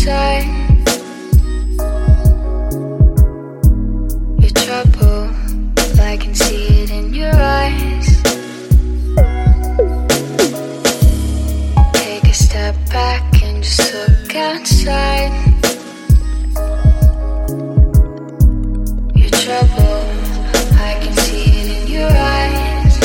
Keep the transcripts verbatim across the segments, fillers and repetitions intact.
outside. Your trouble, I can see it in your eyes. Take a step back and just look outside. Your trouble, I can see it in your eyes.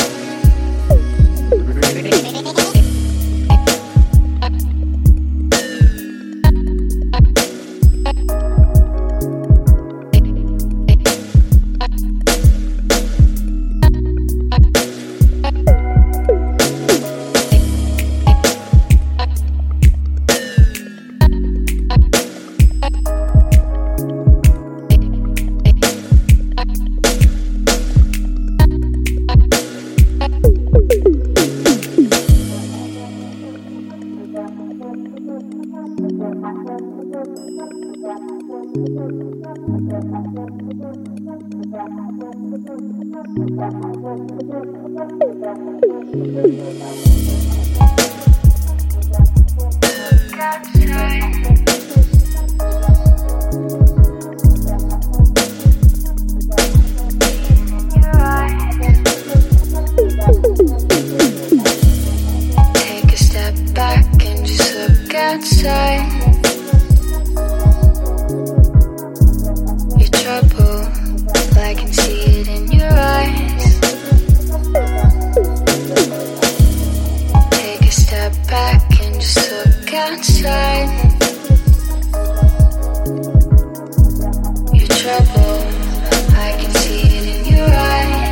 Take a step back and just look outside. Your trouble, I can see it in your eyes. Take a step back and just look outside. Your trouble, I can see it in your eyes.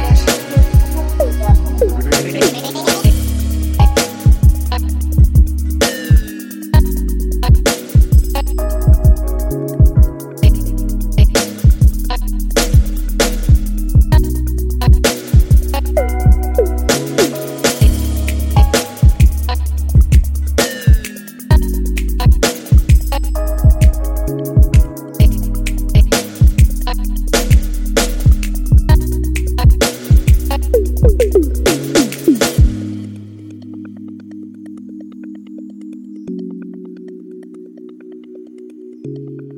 Thank you.